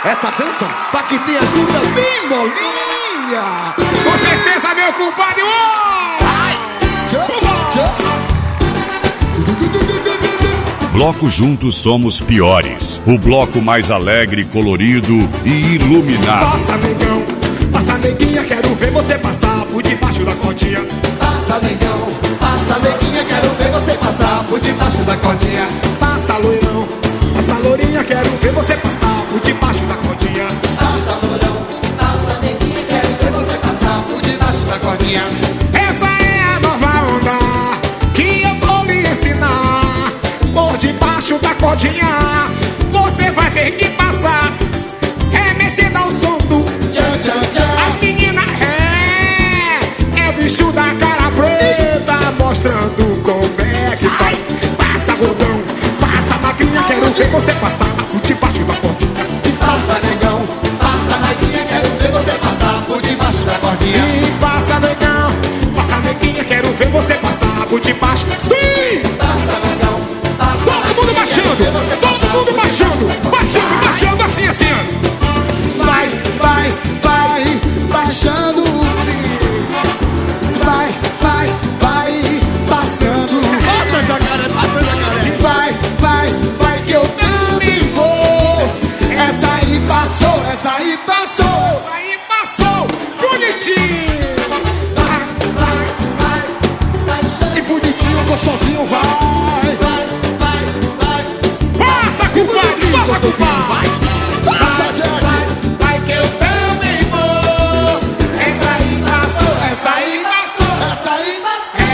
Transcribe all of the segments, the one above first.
essa dança pra que tenha vida bem molinha. Com certeza, meu compadre. Bloco Juntos Somos Piores. O bloco mais alegre, colorido e iluminado. Passa, negão, passa, neguinha, quero ver você passar por debaixo da cordinha. Passa, negão, passa, neguinha, quero ver você passar por debaixo da cordinha. Passa, loirão, passa, lourinha, quero ver você passar por debaixo da cordinha. Passa, loirão, passa, neguinha, quero ver você passar por debaixo da cordinha. Essa é a nova onda que eu vou lhe ensinar. Por debaixo da cordinha você vai ter que passar, remexendo ao som do tchan, tchan, tchan. As meninas é o bicho da cara preta, mostrando como é que faz. Passa, gordão, passa, magrinha, quero ver você passar por debaixo da cordinha. Passa, negão, passa, neguinha, quero ver você passar por debaixo da cordinha. E passa, negão, passa, neguinha, quero ver você passar por debaixo. Sim! Passa, negão, passa, Todo mundo baixando, todo mundo baixando, baixando, baixando, assim, assim. vai, vai, vai, baixando sim. Vai, vai, vai, passando. Passa, jacaré, passa, jacaré. Vai, vai, vai que eu também vou. Essa aí passou, essa aí passou. Isso aí passou, bonitinho. Vai, vai, vai, baixando. E bonitinho, gostosinho, vai. Vai, vai, vai. Passa, compadre, passa, compadre. Passa, Jack. Vai que eu também vou. Essa aí passou, essa aí passou. Essa aí passou.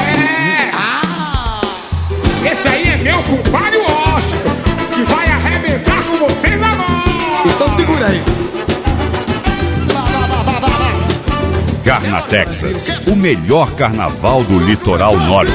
É. Esse aí é meu compadre Washington, que vai arrebentar com vocês agora. Então segura aí. Carna Texas, o melhor carnaval do litoral norte.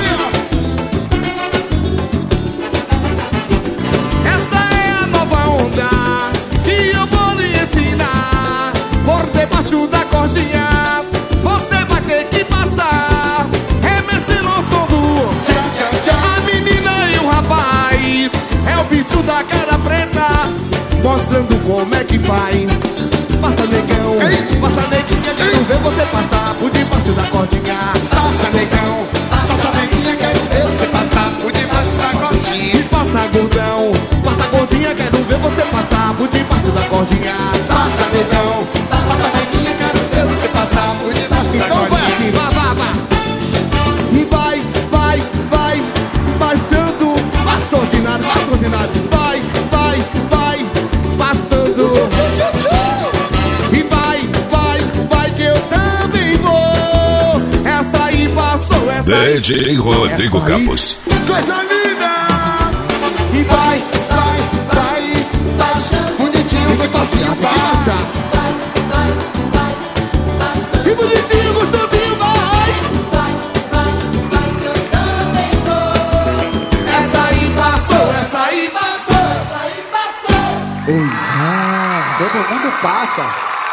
Essa é a nova onda que eu vou lhe ensinar. Por debaixo da cordinha você vai ter que passar, remexendo ao som do tchan, tchan, tchan. A menina e o rapaz é o bicho da cara preta, mostrando como é que faz. Passa, negão, passa, neguinha, quero ver você passar por debaixo da cordinha. Passa, negão, passa, neguinha, quero ver você passar por debaixo da cordinha. E passa, gordão, passa, gordinha, quero ver você passar por debaixo da cordinha. Passa, negão, passa, neguinha, quero ver você passar por debaixo da cordinha. Então vai assim, vá. E vai, vai, vai, baixando, passa ordinário, vai, vai, vai, passando. E vai, vai, vai que eu também vou. Essa aí passou, essa aí. DJ Rodrigo Campos. Coisa linda! E vai, vai, vai, baixando. Bonitinho, gostosinho, passa. Vai, vai, vai, passando. E bonitinho, gostosinho, vai. Vai, vai, vai que eu também vou. Essa aí passou, essa aí passou, essa aí passou. Todo mundo passa.